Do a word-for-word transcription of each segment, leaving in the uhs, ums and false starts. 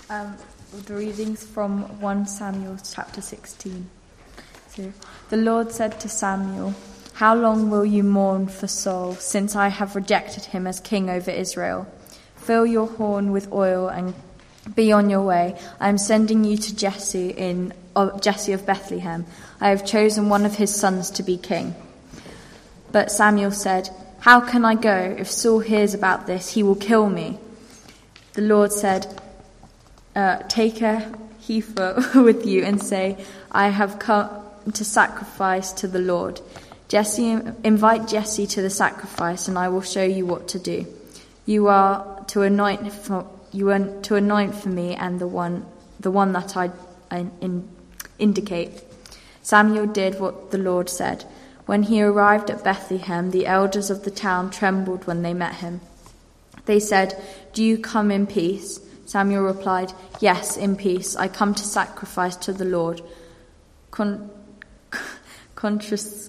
Um, the readings from First Samuel chapter sixteen. So, the Lord said to Samuel, "How long will you mourn for Saul, since I have rejected him as king over Israel? Fill your horn with oil and be on your way. I am sending you to Jesse in uh, Jesse of Bethlehem. I have chosen one of his sons to be king." But Samuel said, "How can I go? If Saul hears about this, he will kill me." The Lord said, uh, "Take a heifer with you and say, 'I have come to sacrifice to the Lord.' Jesse, invite Jesse to the sacrifice, and I will show you what to do. You are to anoint for you are to anoint for me, and the one the one that I, I in, indicate." Samuel did what the Lord said. When he arrived at Bethlehem, the elders of the town trembled when they met him. They said, "Do you come in peace?" Samuel replied, "Yes, in peace. I come to sacrifice to the Lord. Con- contras-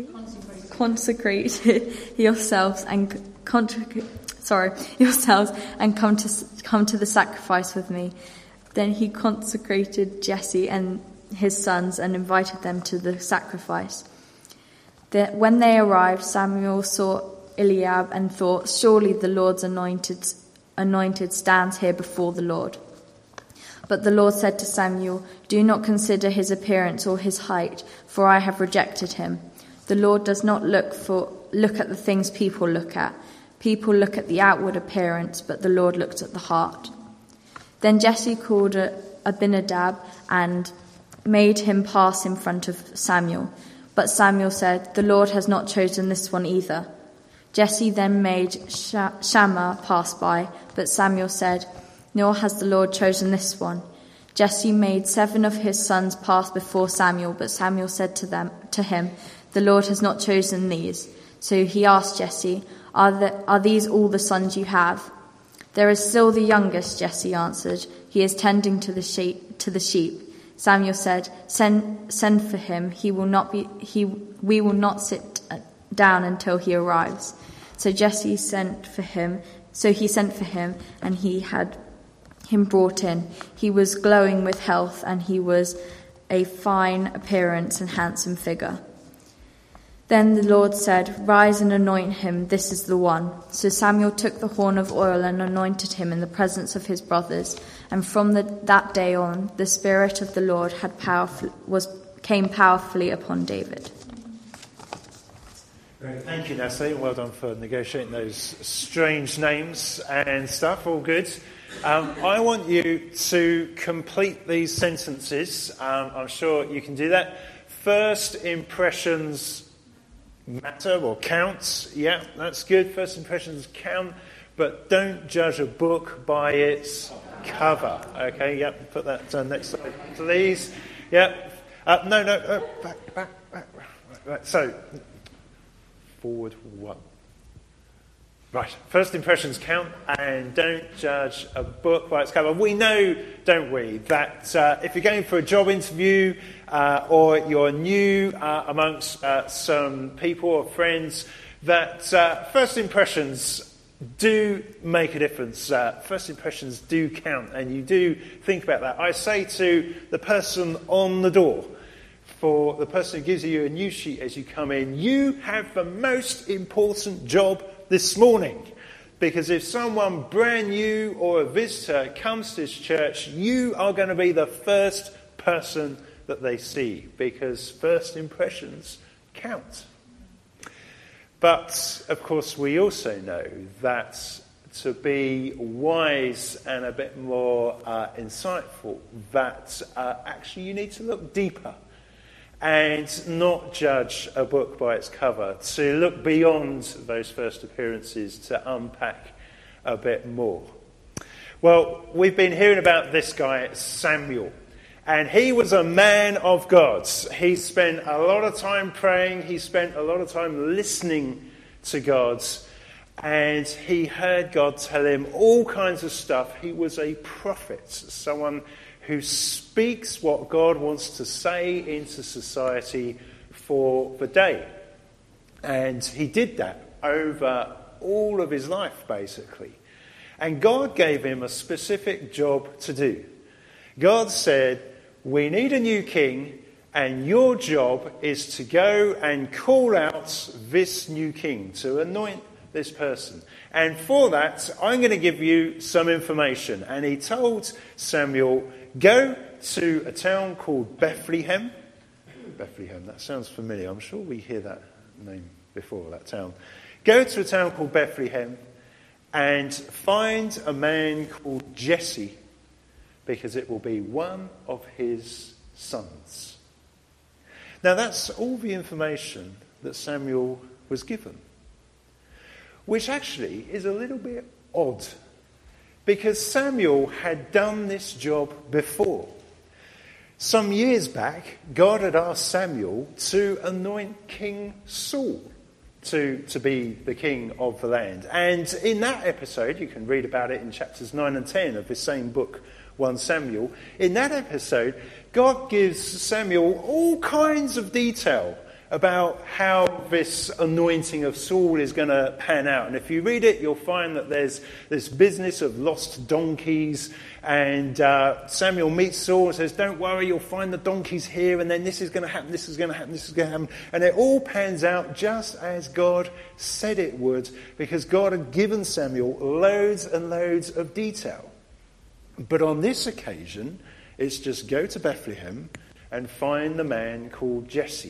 consecrate yourselves and contra- sorry yourselves and come to come to the sacrifice with me." Then he consecrated Jesse and his sons and invited them to the sacrifice. The, when they arrived, Samuel saw Eliab and thought, "Surely the Lord's anointed anointed stands here before the Lord." But the Lord said to Samuel, "Do not consider his appearance or his height, for I have rejected him. The Lord does not look for look at the things people look at. People look at the outward appearance, but the Lord looks at the heart." Then Jesse called Abinadab and made him pass in front of Samuel. But Samuel said, "The Lord has not chosen this one either." Jesse then made Shammah pass by, but Samuel said, "Nor has the Lord chosen this one." Jesse made seven of his sons pass before Samuel, but Samuel said to them, to him, "The Lord has not chosen these." So he asked Jesse, are, the, are these all the sons you have?" "There is still the youngest," Jesse answered. "He is tending to the sheep." To the sheep. Samuel said, "Send, send for him. He will not be. He. We will not sit down until he arrives." So Jesse sent for him. So he sent for him, and he had him brought in. He was glowing with health, and he was a fine appearance and handsome figure. Then the Lord said, "Rise and anoint him. This is the one." So Samuel took the horn of oil and anointed him in the presence of his brothers. And from the, that day on, the Spirit of the Lord had powerful, was came powerfully upon David. Great. Thank you, Natalie. Well done for negotiating those strange names and stuff. All good. Um, I want you to complete these sentences. Um, I'm sure you can do that. First impressions matter or counts. Yeah, that's good. First impressions count, but don't judge a book by its cover. Okay, yep, put that uh, next slide, please. Yep. Uh, no, no, uh, back, back, back. Right, right. So, forward one. Right, first impressions count, and don't judge a book by its cover. We know, don't we, that uh, if you're going for a job interview uh, or you're new uh, amongst uh, some people or friends, that uh, first impressions do make a difference. Uh, first impressions do count, and you do think about that. I say to the person on the door, for the person who gives you a news sheet as you come in, you have the most important job this morning, because if someone brand new or a visitor comes to this church, you are going to be the first person that they see, because first impressions count. But of course we also know that to be wise and a bit more uh, insightful, that uh, actually you need to look deeper and not judge a book by its cover, to look beyond those first appearances, to unpack a bit more. Well, we've been hearing about this guy, Samuel, and he was a man of God. He spent a lot of time praying, he spent a lot of time listening to God, and he heard God tell him all kinds of stuff. He was a prophet, someone who speaks what God wants to say into society for the day. And he did that over all of his life, basically. And God gave him a specific job to do. God said, we need a new king, and your job is to go and call out this new king, to anoint this person. And for that, I'm going to give you some information. And he told Samuel, go to a town called Bethlehem. Bethlehem, that sounds familiar. I'm sure we hear that name before, that town. Go to a town called Bethlehem and find a man called Jesse, because it will be one of his sons. Now that's all the information that Samuel was given, which actually is a little bit odd, because Samuel had done this job before. Some years back, God had asked Samuel to anoint King Saul to, to be the king of the land. And in that episode, you can read about it in chapters nine and ten of this same book, First Samuel. In that episode, God gives Samuel all kinds of detail about how this anointing of Saul is going to pan out. And if you read it, you'll find that there's this business of lost donkeys. And uh, Samuel meets Saul and says, don't worry, you'll find the donkeys here. And then this is going to happen, this is going to happen, this is going to happen. And it all pans out just as God said it would, because God had given Samuel loads and loads of detail. But on this occasion, it's just go to Bethlehem and find the man called Jesse.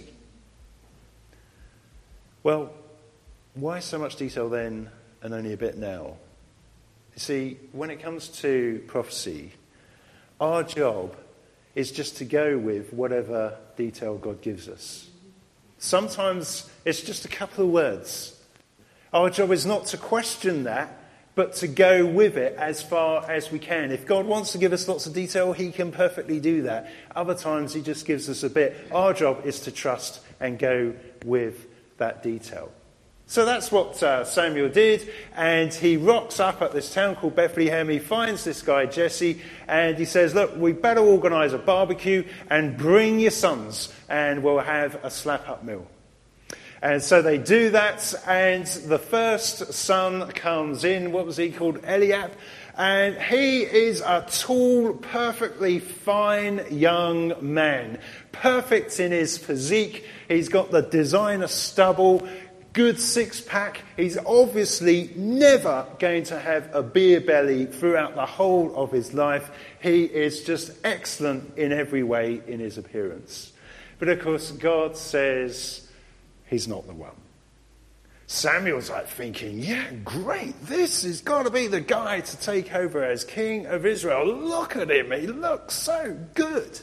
Well, why so much detail then and only a bit now? You see, when it comes to prophecy, our job is just to go with whatever detail God gives us. Sometimes it's just a couple of words. Our job is not to question that, but to go with it as far as we can. If God wants to give us lots of detail, he can perfectly do that. Other times he just gives us a bit. Our job is to trust and go with that detail. So that's what uh, Samuel did, and he rocks up at this town called Bethlehem. He finds this guy Jesse, and he says, look, we better organise a barbecue and bring your sons, and we'll have a slap-up meal. And so they do that, and the first son comes in. What was he called? Eliab. And he is a tall, perfectly fine young man. Perfect in his physique. He's got the designer stubble, good six-pack. He's obviously never going to have a beer belly throughout the whole of his life. He is just excellent in every way in his appearance. But of course, God says he's not the one. Samuel's like thinking, yeah, great, this has got to be the guy to take over as king of Israel. Look at him, he looks so good.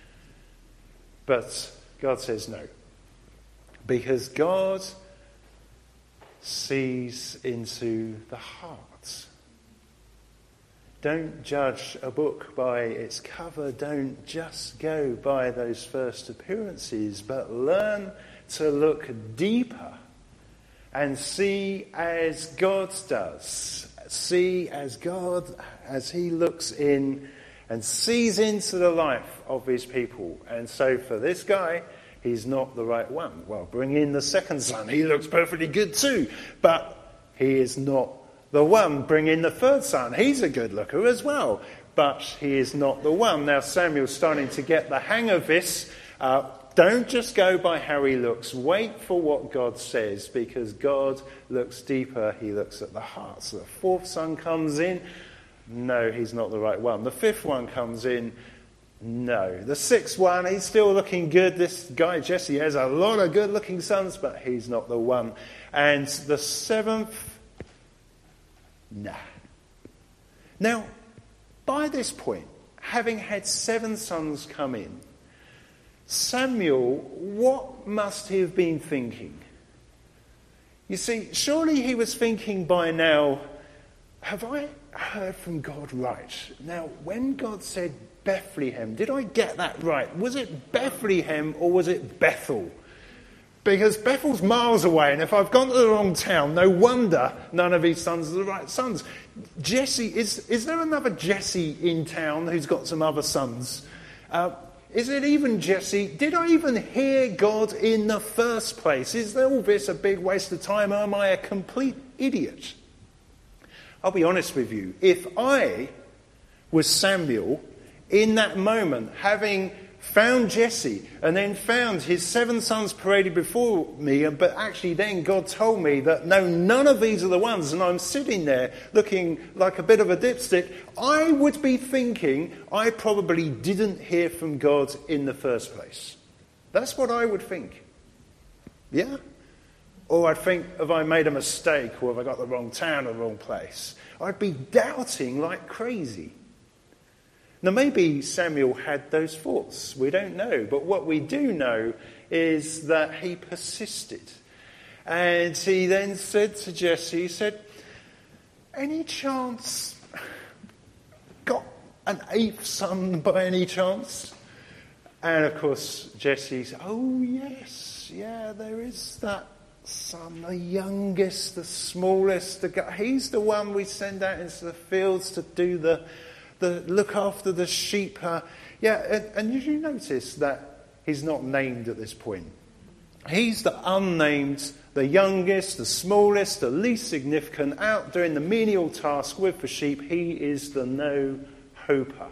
But God says no. Because God sees into the heart. Don't judge a book by its cover. Don't just go by those first appearances, but learn to look deeper and see as God does. See as God, as he looks in and sees into the life of his people. And so for this guy, he's not the right one. Well, bring in the second son. He looks perfectly good too. But he is not the one. Bring in the third son. He's a good looker as well. But he is not the one. Now Samuel's starting to get the hang of this. Uh, don't just go by how he looks. Wait for what God says, because God looks deeper. He looks at the heart. So the fourth son comes in. No, he's not the right one. The fifth one comes in. No. The sixth one, he's still looking good. This guy, Jesse, has a lot of good-looking sons, but he's not the one. And the seventh, nah. Now, by this point, having had seven sons come in, Samuel, what must he have been thinking? You see, surely he was thinking by now, have I heard from God right? Now, when God said Bethlehem, did I get that right? Was it Bethlehem or was it Bethel? Because Bethel's miles away, and if I've gone to the wrong town, no wonder none of his sons are the right sons. Jesse, is, is there another Jesse in town who's got some other sons? Uh, Is it even Jesse? Did I even hear God in the first place? Is all this a big waste of time? Am I a complete idiot? I'll be honest with you. If I was Samuel in that moment, having found Jesse and then found his seven sons paraded before me, but actually then God told me that no, none of these are the ones, and I'm sitting there looking like a bit of a dipstick, I would be thinking I probably didn't hear from God in the first place. That's what I would think. Yeah? Or I'd think, have I made a mistake, or have I got the wrong town or the wrong place? I'd be doubting like crazy. Now, maybe Samuel had those thoughts. We don't know. But what we do know is that he persisted. And he then said to Jesse, he said, any chance, got an eighth son by any chance? And of course, Jesse said, oh yes, yeah, there is that son, the youngest, the smallest. The guy, he's the one we send out into the fields to do the The look after the sheep. Uh, yeah, and, and did you notice that he's not named at this point? He's the unnamed, the youngest, the smallest, the least significant, out doing the menial task with the sheep. He is the no-hoper.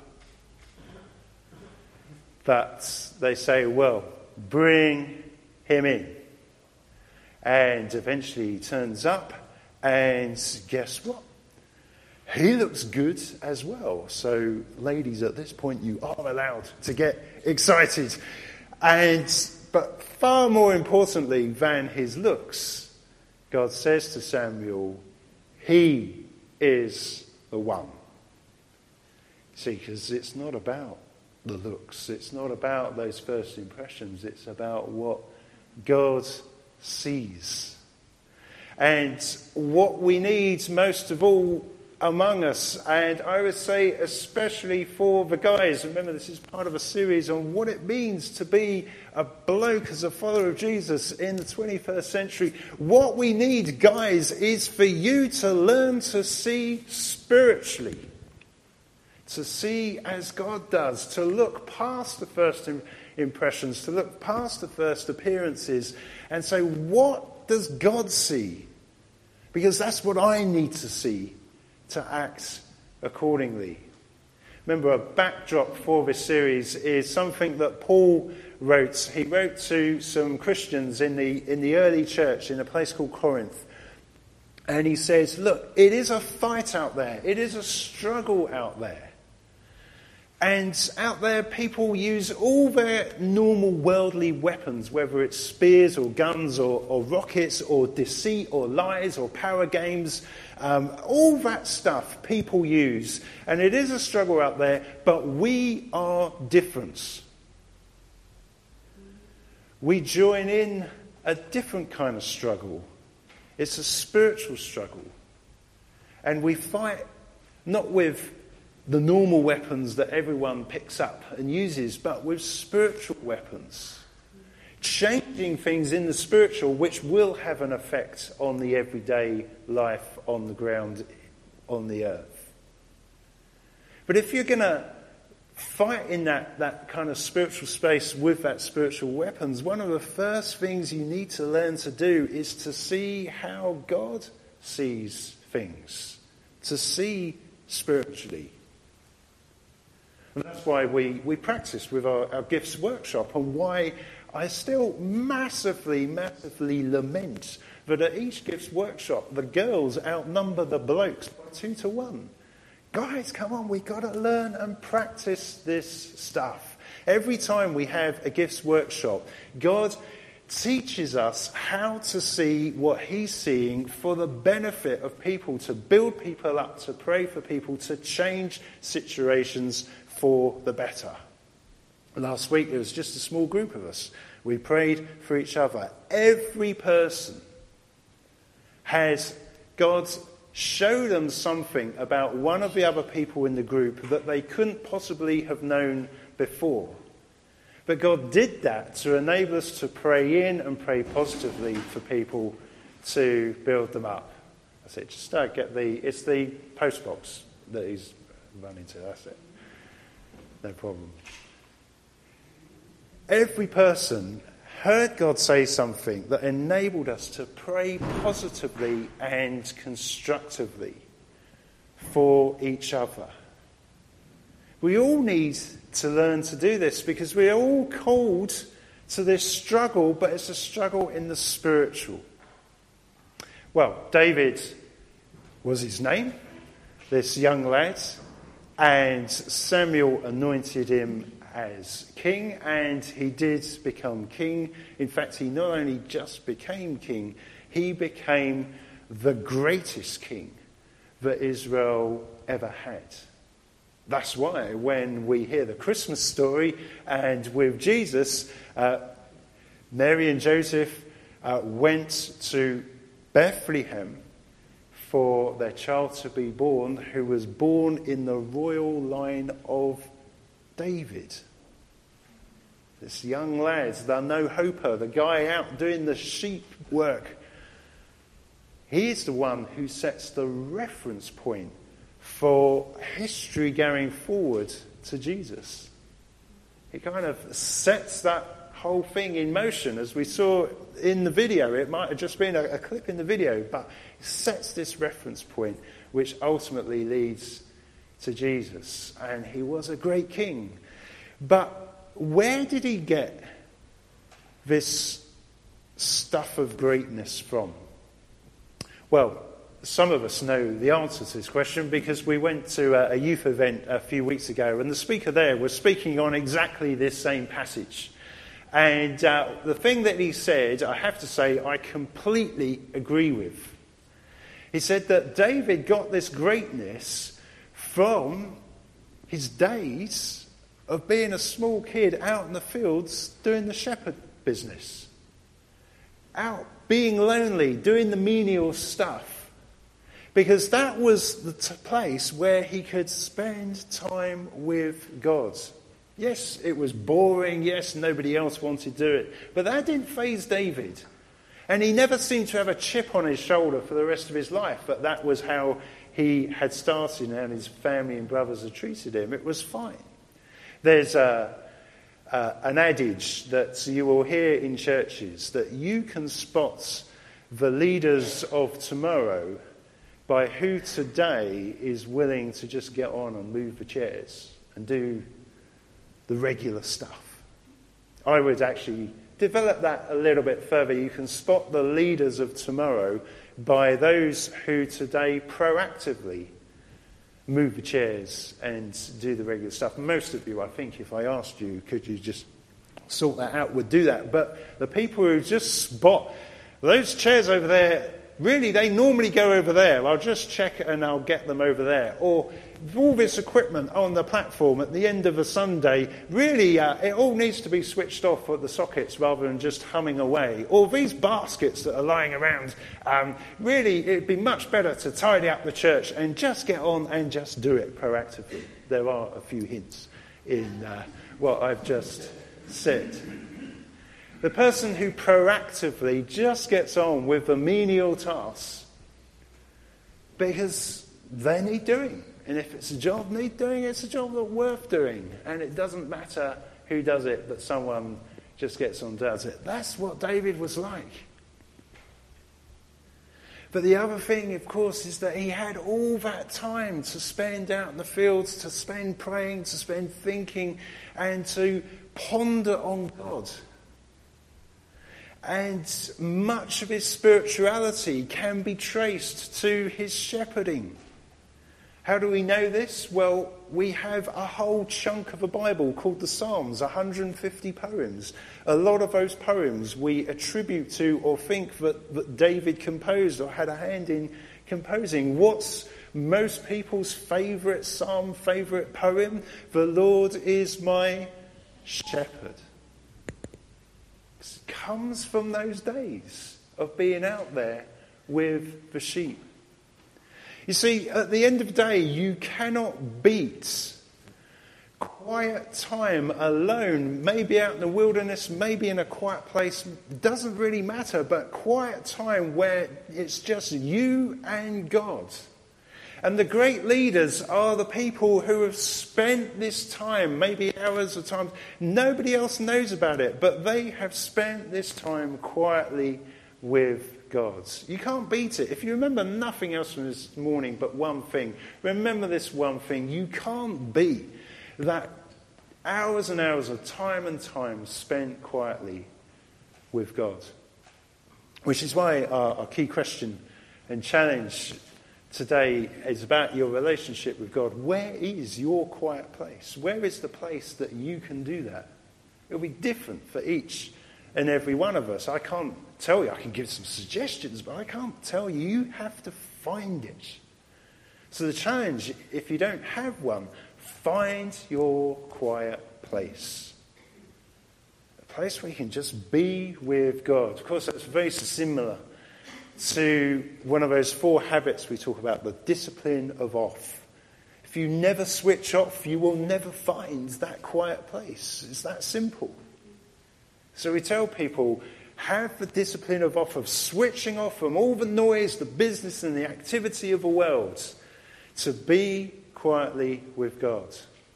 But they say, well, bring him in. And eventually he turns up, and guess what? He looks good as well. So, ladies, at this point, you are allowed to get excited. And, but far more importantly than his looks, God says to Samuel, he is the one. See, because it's not about the looks. It's not about those first impressions. It's about what God sees. And what we need most of all among us, and I would say especially for the guys, remember this is part of a series on what it means to be a bloke as a follower of Jesus in the twenty-first century. What we need, guys, is for you to learn to see spiritually, to see as God does, to look past the first impressions, to look past the first appearances and say, what does God see? Because that's what I need to see to act accordingly. Remember, a backdrop for this series is something that Paul wrote. He wrote to some Christians in the in the early church in a place called Corinth. And he says, look, it is a fight out there. It is a struggle out there. And out there, people use all their normal worldly weapons, whether it's spears or guns or, or rockets or deceit or lies or power games. Um, all that stuff people use. And it is a struggle out there, but we are different. We join in a different kind of struggle. It's a spiritual struggle. And we fight not with the normal weapons that everyone picks up and uses, but with spiritual weapons. Changing things in the spiritual which will have an effect on the everyday life on the ground, on the earth. But if you're going to fight in that, that kind of spiritual space with that spiritual weapons, one of the first things you need to learn to do is to see how God sees things, to see spiritually. And that's why we, we practice with our, our gifts workshop, and why I still massively, massively lament that at each gifts workshop, the girls outnumber the blokes by two to one. Guys, come on, we've got to learn and practice this stuff. Every time we have a gifts workshop, God teaches us how to see what he's seeing for the benefit of people, to build people up, to pray for people, to change situations for the better. Last week, it was just a small group of us. We prayed for each other. Every person has God show them something about one of the other people in the group that they couldn't possibly have known before. But God did that to enable us to pray in and pray positively for people, to build them up. That's it. Just don't get the... It's the postbox that he's running to. That's it. No problem. Every person heard God say something that enabled us to pray positively and constructively. for each other. We all need to learn to do this because we are all called to this struggle, but it's a struggle in the spiritual. Well, David was his name, this young lad, and Samuel anointed him as king, and he did become king. In fact, he not only just became king, he became the greatest king that Israel ever had. That's why when we hear the Christmas story and with Jesus, uh, Mary and Joseph uh, went to Bethlehem for their child to be born, who was born in the royal line of David. This young lad, the no-hoper, the guy out doing the sheep work, he is the one who sets the reference point for history going forward to Jesus. He kind of sets that whole thing in motion. As we saw in the video, it might have just been a, a clip in the video, but it sets this reference point which ultimately leads to Jesus. And he was a great king. But where did he get this stuff of greatness from? Well, some of us know the answer to this question because we went to a, a youth event a few weeks ago and the speaker there was speaking on exactly this same passage. And uh, the thing that he said, I have to say, I completely agree with. He said that David got this greatness from his days of being a small kid out in the fields doing the shepherd business. Out being lonely, doing the menial stuff. Because that was the t- place where he could spend time with God. Yes, it was boring. Yes, nobody else wanted to do it. But that didn't faze David. And he never seemed to have a chip on his shoulder for the rest of his life. But that was how he had started and his family and brothers had treated him. It was fine. There's a, uh, an adage that you will hear in churches that you can spot the leaders of tomorrow by who today is willing to just get on and move the chairs and do the regular stuff. I would actually develop that a little bit further. You can spot the leaders of tomorrow by those who today proactively move the chairs and do the regular stuff. Most of you, I think, if I asked you, could you just sort that out, would do that. But the people who just spot those chairs over there, really, they normally go over there. I'll just check it and I'll get them over there. Or all this equipment on the platform at the end of a Sunday, really, uh, it all needs to be switched off at the sockets rather than just humming away. Or these baskets that are lying around, um, really, it'd be much better to tidy up the church and just get on and just do it proactively. There are a few hints in uh, what I've just said. The person who proactively just gets on with the menial tasks because they need doing. And if it's a job need doing, it's a job that's worth doing. And it doesn't matter who does it, but someone just gets on and does it. That's what David was like. But the other thing, of course, is that he had all that time to spend out in the fields, to spend praying, to spend thinking, and to ponder on God. And much of his spirituality can be traced to his shepherding. How do we know this? Well, we have a whole chunk of a Bible called the Psalms, one hundred fifty poems. A lot of those poems we attribute to or think that, that David composed or had a hand in composing. What's most people's favourite psalm, favourite poem? The Lord is my shepherd. It comes from those days of being out there with the sheep. You see, at the end of the day, you cannot beat quiet time alone, maybe out in the wilderness, maybe in a quiet place, it doesn't really matter, but quiet time where it's just you and God. And the great leaders are the people who have spent this time, maybe hours of time, nobody else knows about it, but they have spent this time quietly with God. God. You can't beat it. If you remember nothing else from this morning but one thing, remember this one thing. You can't beat that hours and hours of time and time spent quietly with God. Which is why our, our key question and challenge today is about your relationship with God. Where is your quiet place? Where is the place that you can do that? It'll be different for each and every one of us. I can't tell you. I can give some suggestions, but I can't tell you. You have to find it. So the challenge, if you don't have one, find your quiet place. A place where you can just be with God. Of course, that's very similar to one of those four habits we talk about, the discipline of off. If you never switch off, you will never find that quiet place. It's that simple. So we tell people, have the discipline of off, of switching off from all the noise, the business and the activity of the world, to be quietly with God.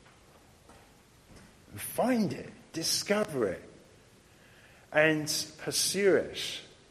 Find it, discover it, and pursue it.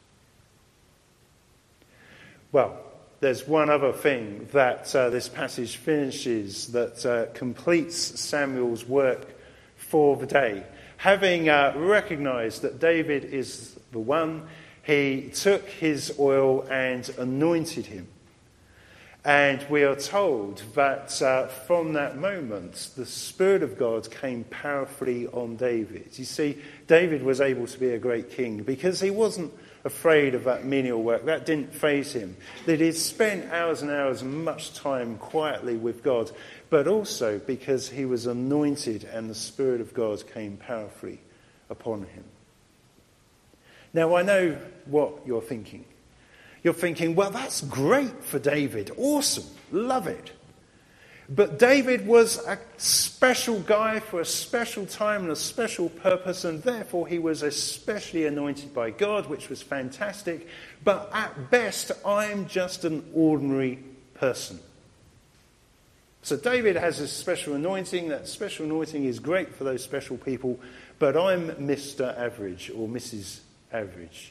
Well, there's one other thing that uh, this passage finishes that uh, completes Samuel's work for the day. Having uh, recognised that David is the one, he took his oil and anointed him. And we are told that uh, from that moment, the Spirit of God came powerfully on David. You see, David was able to be a great king because he wasn't afraid of that menial work. That didn't faze him. That he'd spent hours and hours and much time quietly with God, but also because he was anointed and the Spirit of God came powerfully upon him. Now, I know what you're thinking. You're thinking, well, that's great for David. Awesome. Love it. But David was a special guy for a special time and a special purpose, and therefore he was especially anointed by God, which was fantastic. But at best, I'm just an ordinary person. So David has a special anointing. That special anointing is great for those special people, but I'm Mister Average or Missus Average.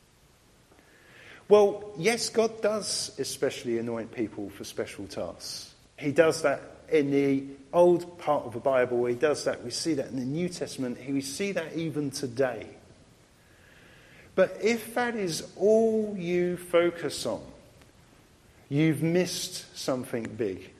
Well, yes, God does especially anoint people for special tasks. He does that in the old part of the Bible. He does that. We see that in the New Testament. We see that even today. But if that is all you focus on, you've missed something big.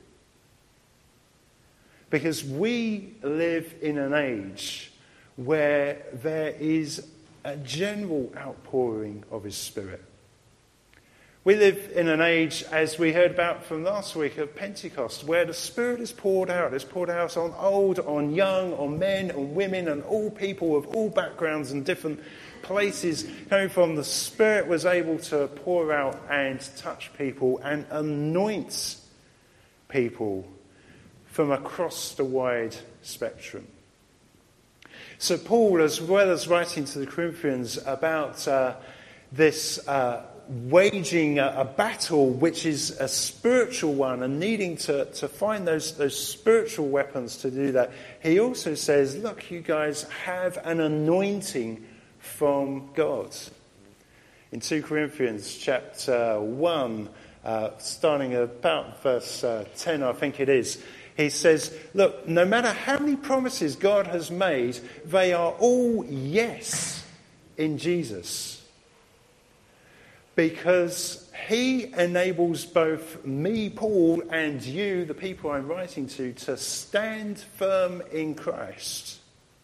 Because we live in an age where there is a general outpouring of His Spirit. We live in an age, as we heard about from last week, of Pentecost, where the Spirit is poured out. It's poured out on old, on young, on men and women and all people of all backgrounds and different places coming from. The Spirit was able to pour out and touch people and anoint people from across the wide spectrum. So Paul, as well as writing to the Corinthians about uh, this uh, waging a, a battle which is a spiritual one and needing to, to find those, those spiritual weapons to do that, he also says, look, you guys have an anointing from God. In Second Corinthians chapter one, uh, starting about verse uh, ten, I think it is, he says, look, no matter how many promises God has made, they are all yes in Jesus. Because He enables both me, Paul, and you, the people I'm writing to, to stand firm in Christ,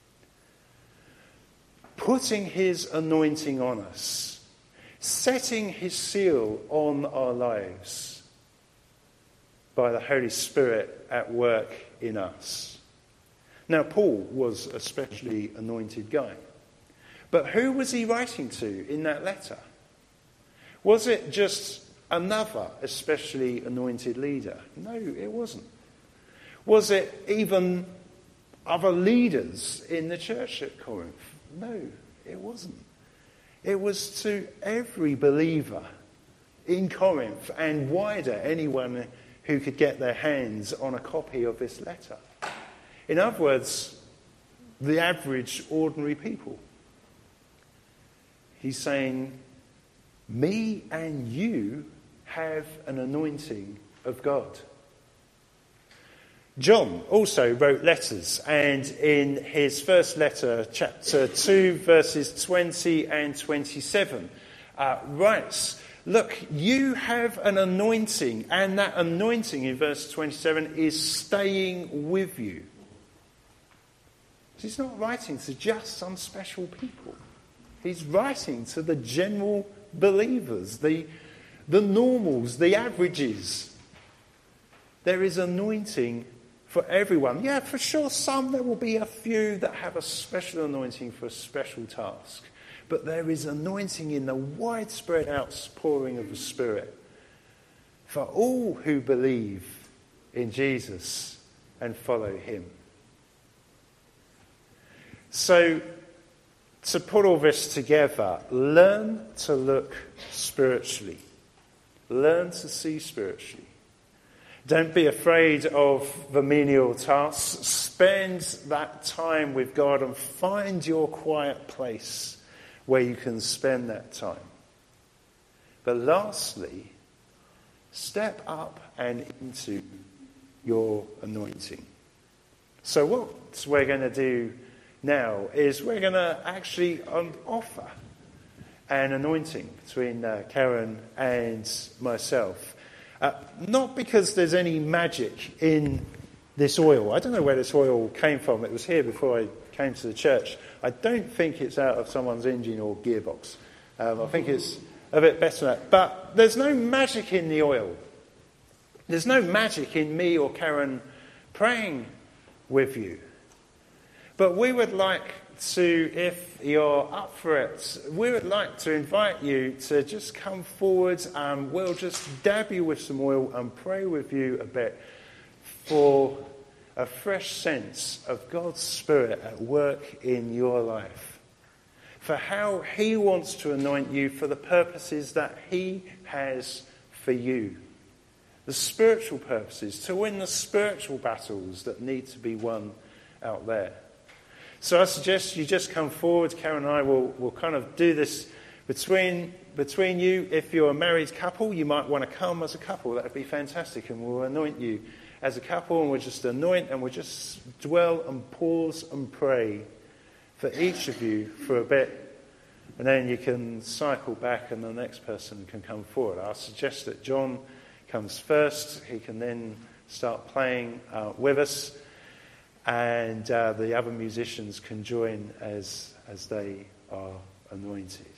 putting His anointing on us, setting His seal on our lives by the Holy Spirit at work in us. Now, Paul was a specially anointed guy. But who was he writing to in that letter? Was it just another especially anointed leader? No, it wasn't. Was it even other leaders in the church at Corinth? No, it wasn't. It was to every believer in Corinth and wider, anyone who could get their hands on a copy of this letter. In other words, the average, ordinary people. He's saying, Me and you have an anointing of God. John also wrote letters, and in his first letter, chapter two, verses twenty and twenty-seven, uh, writes, look, you have an anointing, and that anointing in verse twenty-seven is staying with you. He's not writing to just some special people. He's writing to the general believers, the, the normals, the averages. There is anointing for everyone. Yeah, for sure, some, there will be a few that have a special anointing for a special task. But there is anointing in the widespread outpouring of the Spirit for all who believe in Jesus and follow him. So, to put all this together, learn to look spiritually. Learn to see spiritually. Don't be afraid of the menial tasks. Spend that time with God and find your quiet place where you can spend that time. But lastly, step up and into your anointing. So what we're going to do now is we're going to actually um, offer an anointing between uh, Karen and myself. Uh, not because there's any magic in this oil. I don't know where this oil came from. It was here before I came to the church. I don't think it's out of someone's engine or gearbox. Um, I think it's a bit better than that. But there's no magic in the oil. There's no magic in me or Karen praying with you. But we would like to, if you're up for it, we would like to invite you to just come forward and we'll just dab you with some oil and pray with you a bit for a fresh sense of God's Spirit at work in your life. For how he wants to anoint you for the purposes that he has for you. The spiritual purposes, to win the spiritual battles that need to be won out there. So I suggest you just come forward. Karen and I will, will kind of do this between between you. If you're a married couple, you might want to come as a couple. That would be fantastic. And we'll anoint you as a couple. And we'll just anoint and we'll just dwell and pause and pray for each of you for a bit. And then you can cycle back and the next person can come forward. I'll suggest that John comes first. He can then start playing uh, with us. And uh, the other musicians can join as as they are anointed.